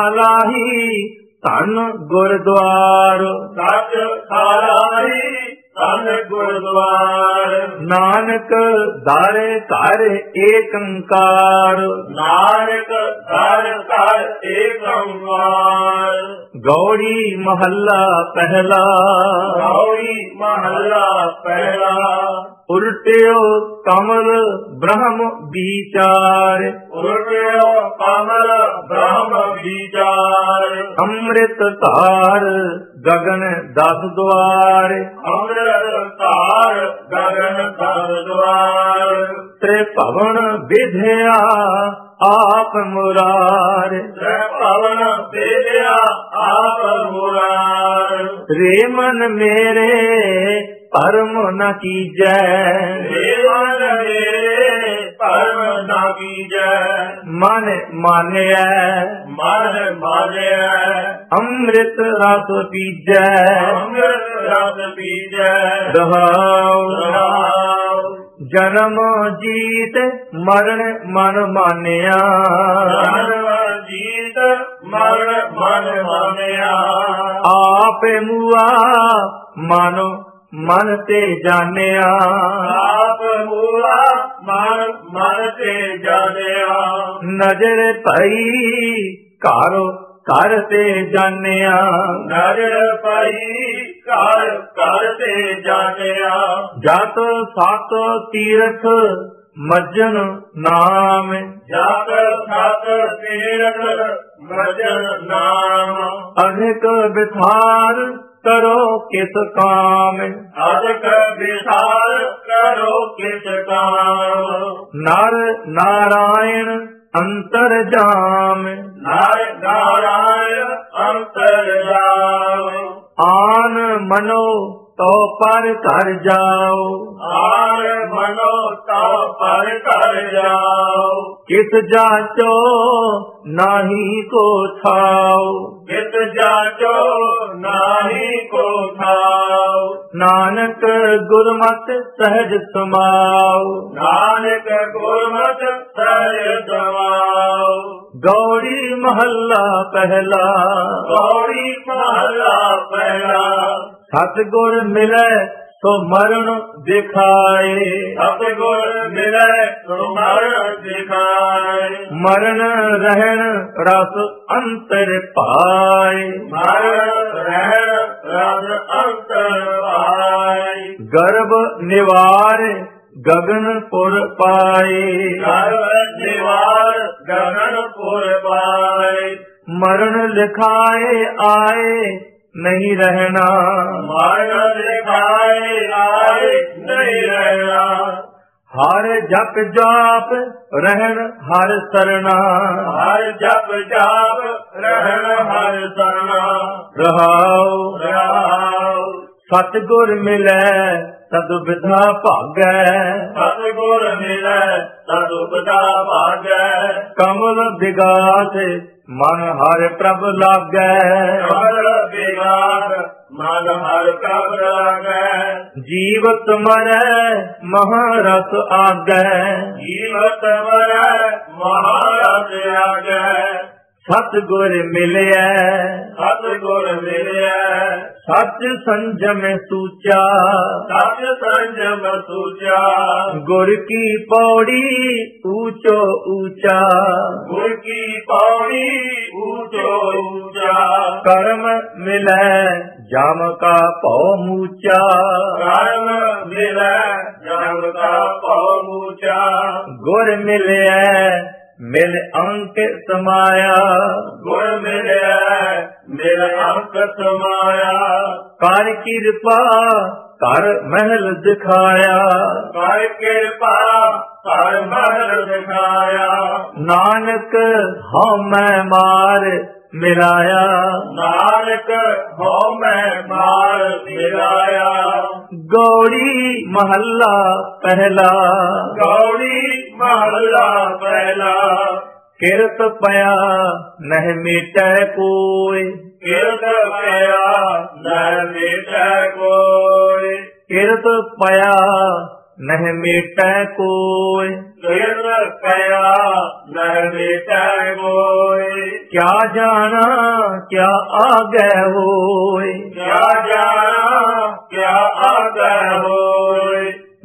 ਸਾਲਾਹੀ ਧਨ ਗੁਰਦੁਆਰ, ਸੱਚ ਸਾਲਾਹੀ ਧਨ ਗੁਰਦੁਆਰ। ਨਾਨਕ ਦਾਰੇ ਘਰ ਏਕੰਕਾਰ, ਨਾਨਕ ਦਰ ਘਰ ਏਕੰਕਾਰ। ਗੌੜੀ ਮਹੱਲਾ ਪਹਿਲਾ, ਗੌੜੀ ਮਹੱਲਾ ਪਹਿਲਾ। ਉਲਟਿਓ ਕਮਲ ਬ੍ਰਹਮ ਵਿਚਾਰ, ਉਲਟਿਓ ਕਮਲ ਬ੍ਰਹਮ ਵਿਚਾਰ। ਅੰਮ੍ਰਿਤ ਧਾਰ ਗਗਨ 10 ਦੁਆਰ, ਅੰਮ੍ਰਿਤ ਧਾਰ ਗਗਨ 10 ਦੁਆਰ। ਤ੍ਰਿਭਵਨ ਵਿਧਿਆ ਆਪ ਮੁਰਾਰ, ਤ੍ਰੈ ਭਵਨ ਵਿਦਿਆ ਆਪ ਮੁਰਾਰ। ਰੇ ਮਨ ਮੇਰੇ ਪਰਮ ਨ ਕੀਜੈ, ਦੇਵਨ ਮੇਰੇ ਪਰਮ ਨਾ ਕੀਜੈ। ਮਨ ਮਾਨਿਐ ਮਨ ਮਾਨਿਐ ਅੰਮ੍ਰਿਤ ਰਸ ਪੀਜੈ, ਅੰਮ੍ਰਿਤ ਰਸ ਪੀਜੈ। ਰਹਾਉ ਰਹਾਉ। ਜਨਮ ਜੀਤ ਮਰਨ ਮਨ ਮਾਨਿਆ, ਜਨਮ ਜੀਤ ਮਰਨ ਮਨ ਮਾਨਿਆ। ਆਪੇ ਮੁਆ ਮਾਨੋ ਮਨ ਤੇ ਜਾਣਿਆ, ਆਪ ਮੂਆ ਮਨ ਮਨ ਤੇ ਜਾਣਿਆ। ਨਜ਼ਰ ਪਈ ਘਰ ਘਰ ਤੇ ਜਾਣਿਆ, ਨਜ਼ਰ ਪਈ ਘਰ ਘਰ ਤੇ ਜਾਣਿਆ। ਜਤ ਸਤ ਤੀਰਥ ਮੱਜਨ ਨਾਮ, ਜਪ ਸਤ ਤੀਰਥ ਮਜਨ ਨਾਮ। ਅਨੇਕ ਵਿਥਾਰ ਕਰੋ ਕਿਸ ਕਾਮ, ਅਦਕ ਵਿਸਾਰ ਕਰੋ ਕਿਸ ਕਾਮ। ਨਰ ਨਾਰਾਇਣ ਅੰਤਰ ਜਾਮ, ਨਰ ਨਾਰਾਇਣ ਅੰਤਰਜਾਮ। ਆਨ ਮਨੋ ਤੋ ਪਰ ਘਰ ਜਾਓ, ਆਰ ਮਨੋ ਤਉ ਪਰ ਕਰ ਜਾਓ। ਕਿਸ ਜਾਚੋ ਨਾਹੀ ਕੋ ਥਾਓ, ਕਿਤ ਜਾਚੋ ਨਾਹੀ ਕੋ ਥਾਉ। ਨਾਨਕ ਗੁਰਮਤਿ ਸਹਿਜ ਸਮਾਓ, ਨਾਨਕ ਗੁਰਮਤਿ ਸਹਿਜ ਸਮਾਉ। ਗੌੜੀ ਮਹੱਲਾ ਪਹਿਲਾ, ਗੌੜੀ ਮਹੱਲਾ ਪਹਿਲਾ। ਸਤਿਗੁਰ ਮਿਲੈ ਸੋ ਮਰਨ ਦਿਖਾਏ, ਸਤਿਗੁਰ ਮਿਲੈ ਸੋ ਮਰਨ ਦਿਖਾਏ। ਮਰਨ ਰਹਿਣ ਰਸ ਅੰਤਰ ਪਾਏ, ਮਰਨ ਰਹਿਣ ਰਸ ਅੰਤਰ ਪਾਏ। ਗਰਭ ਨਿਵਾਰ ਗਗਨਪੁਰ ਪਾਏ, ਗਰਭ ਨਿਵਾਰ ਗਗਨਪੁਰ ਪਾਏ। ਮਰਨ ਲਿਖਾਏ ਆਏ ਨਹੀਂ ਰਹਿਣਾ, ਮਰਨ ਲਿਖਾਏ ਆਏ ਨਹੀਂ ਰਹਿਣਾ। ਹਰ ਜਪ ਜਾਪ ਰਹਿਣ ਹਰ ਸਰਣਾ, ਹਰ ਜਪ ਜਾਪ ਰਹਿਣ ਹਰ ਸਰਣਾ। ਰਹਾਉ ਰਹਾਉ। ਸਤਿਗੁਰ ਮਿਲੈ ਤਦ ਵਿਧਾ ਭਾਗੈ, ਸਤਿਗੁਰ ਮਿਲੈ ਤਦ ਉਪਦਾ ਭਾਗੈ। ਕਮਲ ਵਿਗਾਸ ਮਨ ਹਰਿ ਪ੍ਰਭ ਲਾਗੈ, ਕਮਲ ਵਿਗਾਸ ਮਨ ਹਰਿ ਪ੍ਰਭ ਲਾਗੈ। ਜੀਵਤ ਮਰੈ ਮਹਾਰਸ ਆਗੈ, ਜੀਵਤ ਮਰੈ ਮਹਾਰਸ ਆਗੈ। ਸਤਿਗੁਰ ਮਿਲਿਆ ਸਤਿਗੁਰ ਮਿਲਿਆ ਸੱਚ ਸੰਜਮ ਸੂਚਾ, ਸਤ ਸੰਜਮ ਸੂਚਾ। ਗੁਰ ਕੀ ਪੌੜੀ ਊਚੋ ਊਚਾ, ਗੁਰ ਕੀ ਪੌੜੀ ਊਚੋ ਊਚਾ। ਕਰਮ ਮਿਲੈ ਜਮ ਕਾ ਭਉ ਮੂਚਾ, ਕਰਮ ਮਿਲੈ ਜਮ ਕਾ ਭਉ ਮੂਚਾ। ਗੁਰ ਮਿਲਿਆ ਮਿਲ ਅੰਕ ਸਮਾਇਆ, ਗੁਰ ਮਿਲਿਆ ਮਿਲ ਅੰਕ ਸਮਾਇਆ। ਕਰ ਕਿਰਪਾ ਕਰ ਮਹਿਲ ਦਿਖਾਇਆ, ਕਰ ਕਿਰਪਾ ਕਰ ਮਹਿਲ ਦਿਖਾਇਆ। ਨਾਨਕ ਹਉ ਮੈਂ ਮਾਰ ਮਿਲਾਇਆ, ਨਾਨਕ ਹਉ ਮੈਂ ਮਾਰ ਮਿਲਾਇਆ। ਗੌੜੀ ਮਹੱਲਾ ਪਹਿਲਾ, ਗੌੜੀ ਮਹੱਲਾ ਪਹਿਲਾ। ਕਿਰਤ ਪਿਆ ਨਹਿ ਮੇਟੈ ਕੋਇ, ਕਿਰਤ ਪਿਆ ਨਹਿ ਮੇਟੈ ਕੋਇ। ਕਿਰਤ ਪਿਆ ਨਹਿ ਮੇਟੈ ਕੋਇ, ਕਿਰਤ ਪਿਆ ਨਹਿ ਮੇਟੈ ਕੋਇ। ਕਿਆ ਜਾਣਾ ਕਿਆ ਆਗੈ ਹੋਇ, ਕਿਆ ਜਾਣਾ ਕਿਆ ਆਗੈ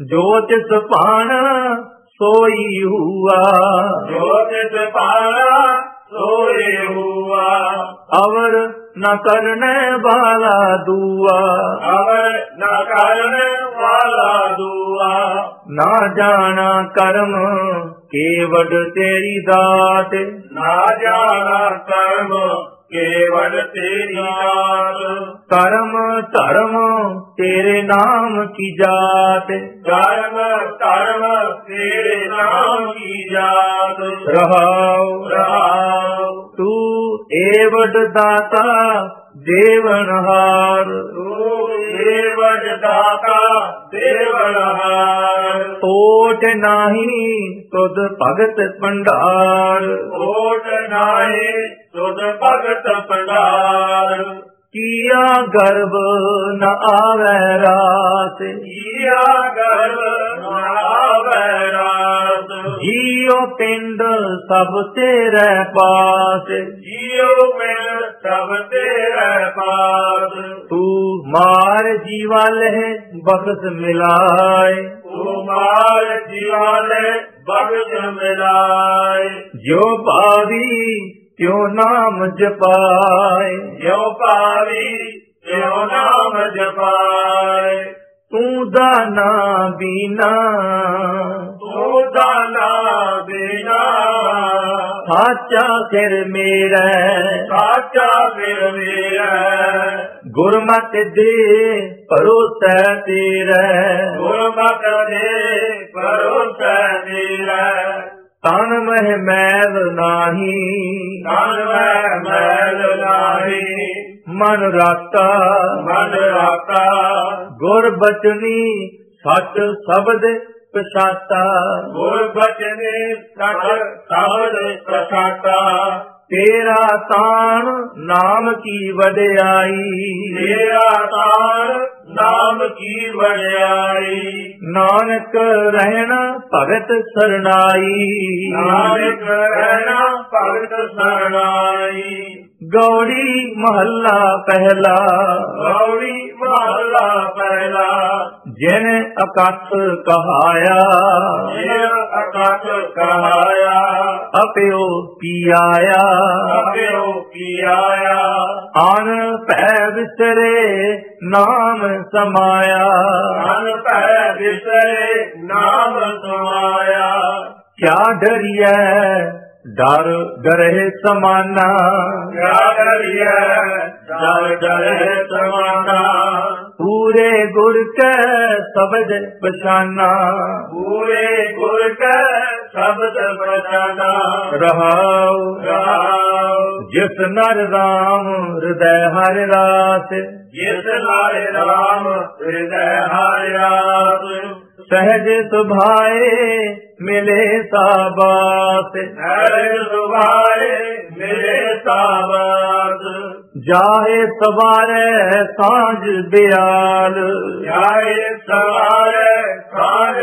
ਜੋ ਤਿਸ ਭਾਣ ਸੋਈ ਹੁਆ, ਜੋ ਤਿਸ ਭਾਣਾ ਸੋਈ ਹੁਆ, ਅਵਰ ਨ ਕਰਨੇ ਵਾਲਾ ਦੂਆ, ਅਵਰ ਨ ਕਰਨ ਵਾਲਾ ਦੂਆ, ਨਾ ਜਾਣਾ ਕਰਮ ਕੇਵਡ ਤੇਰੀ ਦਾਤ, ਨਾ ਜਾਣਾ ਕਰਮ ਕੇਵਲ ਤੇਰੀ ਦਾਤ, ਕਰਮ ਧਰਮ ਤੇਰੇ ਨਾਮ ਕੀ ਜਾਤ, ਕਰਮ ਧਰਮ ਤੇਰੇ ਨਾਮ ਕੀ ਜਾਤ, ਰਹਾਉ ਰਹਾਉ ਤੂੰ ਏਵਡ ਦਾਤਾ ਦੇਵਨਹਾਰ, ਤੂੰ ਦੇਵਨ ਦਾਤਾ ਦੇਵਨਹਾਰ, ਓਟ ਨਾਹੀ ਤੁਧ ਭਗਤ ਭੰਡਾਰ, ਓਟ ਨਾਹੀ ਤੁਧ ਭਗਤ ਭੰਡਾਰ, ਕੀਆ ਗਰਭ ਨ ਆਵੈ ਰਾਸ, ਕੀਆ ਗਰਭ ਨਾਵੈ ਰਾਤ, ਜੀਉ ਪਿੰਡ ਸਭ ਤੇਰੇ ਪਾਸ, ਜੀਉ ਮਿਲ ਸਭ ਤੇਰੇ ਪਾਸ, ਤੂੰ ਮਾਰ ਜੀਵਾ ਲਹਿ ਬਖਸ਼ ਮਿਲਾਏ, ਤੂੰ ਮਾਰ ਜੀਵਾਲੇ ਭਗਤ ਮਿਲਾਏ, ਜੋ ਭਾਵੀ ਤਿਉ ਨਾਮ ਜਪਾਏ, ਜੋ ਪਾਵੀ ਤਿਉ ਨਾਮ ਜਪਾਏ, ਤੂੰ ਦਾਨਾ ਬੀਨਾ ਤੂੰ ਦਾਨਾ ਬਿਨਾ ਸਾਚਾ ਸਿਰ ਮੇਰਾ, ਸਾਚਾ ਫਿਰ ਮੇਰਾ, ਗੁਰਮਤਿ ਦੇ ਭਰੋਸਾ ਤੇਰਾ, ਗੁਰਮਤਿ ਦੇ ਭਰੋਸਾ ਮੇਰਾ, ਤਨ ਮਹਿ ਮੈਲ ਨਾਹੀ, ਤਨ ਮੈਂ ਮੈਲ ਨਾਹੀ, ਮਨ ਰਾਤਾ ਮਨ ਰਾਤਾ, ਗੁਰ ਬਚਨੀ ਸੱਚ ਸ਼ਬਦ ਪਛਾਤਾ, ਗੁਰ ਬਚਨੇ ਸਚ ਸਬਦ ਪ੍ਰਸਾਤਾ, ਤੇਰਾ ਤਾਣ ਨਾਮ ਕੀ ਵਡਿਆਈ, ਤੇਰਾ ਤਾਰ ਨਾਮ ਕੀ ਵਡਿਆਈ, ਨਾਨਕ ਰਹਿਣ ਭਗਤ ਸਰਣਾਈ, ਨਾਨਕ ਰਹਿਣਾ ਭਗਤ ਸਰਣਾਈ, ਗੌੜੀ ਮਹੱਲਾ ਪਹਿਲਾ, ਗੌੜੀ ਮਹੱਲਾ ਪਹਿਲਾ, ਜਿਨ ਅਕਥ ਕਹਾਇਆ, ਜਿਨ ਅਕਥ ਕਹਾਇਆ, ਅਪਿਓ ਪੀਆਇਆ, ਅਪਿਓ ਕੀ ਆਇਆ, ਆਨ ਭੈ ਵਿਸਰੇ ਨਾਮ ਸਮਾਇਆ, ਮਨ ਭੈ ਵਿਸਰੇ ਨਾਮ ਸਮਾਇਆ, ਕਿਆ ਡਰੀਐ ਡਰ ਡਰੇ ਸਮਾਨਾ, ਕਿਆ ਕਰੀਏ ਡਰ ਡਰੇ ਸਮਾਨਾ, ਪੂਰੇ ਗੁਰ ਕੈ ਸਬਦ ਪਛਾਨਾ, ਪੂਰੇ ਗੁਰ ਕੈ ਸ਼ਬਦ ਪਛਾਨਾ, ਰਹਾਉ ਰਹਾਉ ਜਿਸ ਨਰ ਰਾਮ ਹਿਰਦੈ ਹਰਿ ਰਾਸ, ਜਿਸ ਨਾਰੇ ਰਾਮ ਹਿਰਦੈ ਹਰਿ ਰਾਸ, ਸਹਿਜ ਸੁਭਾਏ ਮਿਲੇ ਸਾਬਾਸ, ਹਰਿ ਸੁਭਾਏ ਮਿਲੇ ਸਾਬਾਸ, ਜਾਹੇ ਸਵਾਰੈ ਸਾਂਝ ਬਿਆਲ, ਜਾਏ ਸਵਾਰੇ ਸਾਜ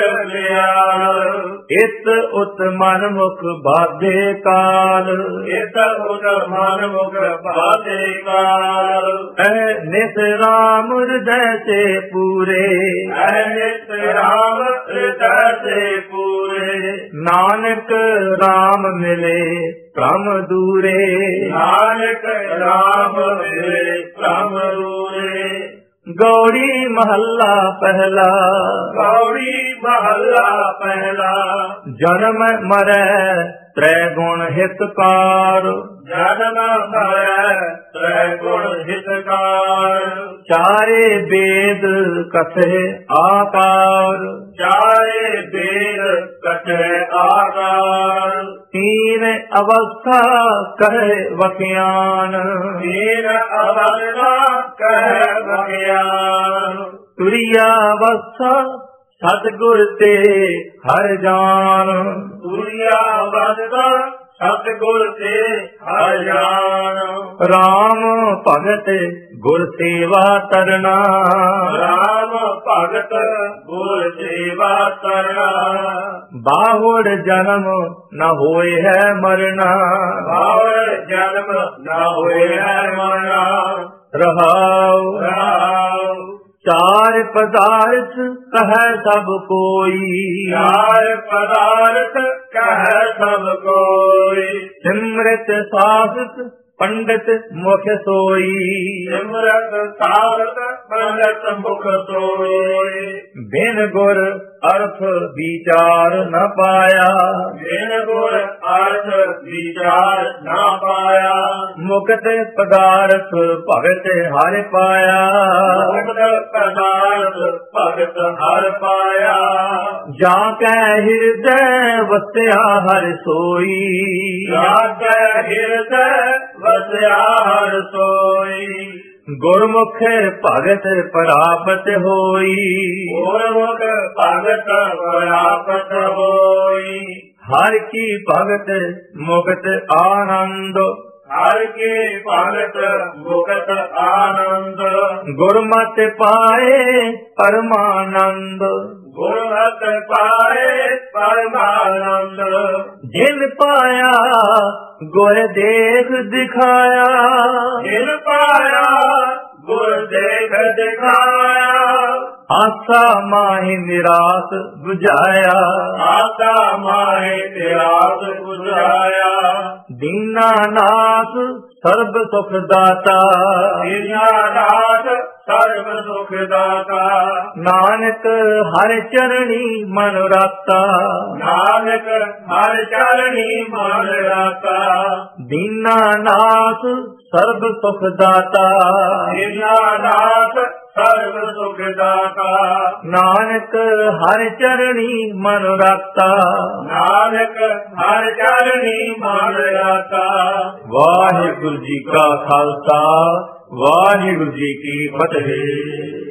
ਲਿਆਲ, ਇਤ ਉਤ ਮਨ ਮੁਖ ਬਾਧੇ ਕਾਲ, ਇਤ ਉਤ ਮਨ ਮੁਖ ਬਾਧੇ ਕਾਲ, ਐ ਨਿਸ ਰਾਮ ਹਿਰਦੈ ਤੇ ਪੂਰੇ, ਨਿਤ ਰਾਮ ਹਿਰਦੈ ਤੇ ਪੂਰੇ, ਨਾਨਕ ਰਾਮ ਮਿਲੇ ਭ੍ਰਮ ਦੂਰੇ, ਨਾਨਕ ਰਾਮ ਮਿਲੇ ਭ੍ਰਮ ਦੂਰੇ, ਗੌੜੀ ਮਹੱਲਾ ਪਹਿਲਾ, ਗੌੜੀ ਮਹੱਲਾ ਪਹਿਲਾ, ਜਨਮ ਮਰੈ ਤ੍ਰੈ ਗੁਣ ਹਿਤਕਾਰ, ਜਨਮ ਮਰੈ ਤ੍ਰੈ ਗੁਣ ਹਿਤਕਾਰ, ਚਾਰੇ ਵੇਦ ਕਥੇ ਆਕਾਰ, ਚਾਰੇ ਬੇਦ ਕਟੇ ਆਕਾਰ, ਤੀਨ ਅਵਸਥਾ ਕਹੇ ਵਖਿਆਨ, ਤੀਨ ਅਵਸਥਾ ਕਹਿ ਬਖਿਆਨ, ਤੁਰੀਆ ਅਵਸਥਾ ਸਤਿਗੁਰ ਤੇ ਹਰ ਜਾਨ, ਤੁਰਿਆ ਅਵਸਥਾ ਸਤਿਗੁਰ ਤੇ ਹਰਿ ਜਾਨ, ਰਾਮ ਭਗਤ ਗੁਰ ਸੇਵਾ ਤਰਨਾ, ਰਾਮ ਭਗਤ ਗੁਰ ਸੇਵਾ ਕਰਨਾ, ਬਾਹੁੜ ਜਨਮ ਨ ਹੋਏ ਹੈ ਮਰਨਾ, ਬਾਵਰ ਜਨਮ ਨਾ ਹੋਏ ਹੈ ਮਰਨਾ, ਰਹਾਉ ਰਾਮ ਚਾਰ ਪਦਾਰਥ ਕਹੈ ਸਭ ਕੋਈ, ਚਾਰ ਪਦਾਰਥ ਕਹਿ ਸਭ ਕੋਈ, ਸਿਮਰਤ ਸਾਸਤ ਪੰਡਤ ਮੁਖ ਸੋਈ, ਸਿਮਰਤ ਸਾਰਤ ਪੰਡਤ ਮੁਖ ਸੋਈ, ਬਿਨ ਗੁਰ ਅਰਥ ਵਿਚਾਰ ਨ ਪਾਇਆ, ਬਿਨ ਗੁਰ ਅਰਥ ਵਿਚਾਰ ਨਾ ਪਾਇਆ, ਮੁਕਤ ਪਦਾਰਥ ਭਗਤ ਹਰਿ ਪਾਇਆ, ਮੁਕਤ ਪਦਾਰਥ ਭਗਤ ਹਰਿ ਪਾਇਆ, ਜਾਂ ਕੈ ਹਿਰਦੈ ਵਸਿਆ ਹਰਿ ਸੋਈ, ਜਾਗੈ ਹਿਰਦੈ ਵਸਿਆ ਹਰਿ ਸੋਈ, ਗੁਰਮੁਖ ਭਗਤ ਪ੍ਰਾਪਤ ਹੋਈ, ਗੁਰਮੁਖ ਭਗਤ ਪ੍ਰਾਪਤ ਹੋਈ, ਹਰਿ ਕੀ ਭਗਤ ਮੁਕਤ ਆਨੰਦ, ਹਰਿ ਕੀ ਭਗਤ ਮੁਕਤ ਆਨੰਦ, ਗੁਰਮਤਿ ਪਾਏ ਪਰਮਾਨੰਦ, ਗੁਰਮਤਿ ਪਾਏ ਪਰਮਾਨੰਦ, ਜਿਨ ਪਾਇਆ ਗੁਰ ਦੇਖ ਦਿਖਾਇਆ, ਜਿਨ ਪਾਇਆ ਗੁਰ ਦੇਖ ਦਿਖਾਇਆ, ਆਸਾ ਮਾਹਿ ਨਿਰਾਸ 부ਝਾਇਆ, ਆਸਾ ਮਾਹਿ ਨਿਰਾਸ 부ਝਾਇਆ, ਦੀਨਾਨਾਥ ਸਰਬ ਸੁਖ ਦਾਤਾ, ਦੀਨਾਨਾਥ ਸਰਬ ਸੁਖ ਦਾਤਾ, ਨਾਨਕ ਹਰਿ ਚਰਣੀ ਮਨ ਰਾਤਾ, ਨਾਨਕ ਹਰਿ ਚਰਣੀ ਮਨ ਰਾਤਾ, ਦੀਨਾਨਾਥ ਸਰਬ ਸੁਖ ਦਾਤਾ, ਦੀਨਾਨਾਥ ਸਰਬ ਸੁਖ ਦਾਤਾ, ਨਾਨਕ ਹਰਿ ਚਰਣੀ ਮਨ ਰਾਤਾ, ਨਾਨਕ ਹਰਿ ਚਰਣੀ ਮਨ ਰਾਤਾ। ਵਾਹਿਗੁਰੂ ਜੀ ਕਾ ਖਾਲਸਾ, ਵਾਹਿਗੁਰੂ ਜੀ ਕੀ ਫਤਿਹ।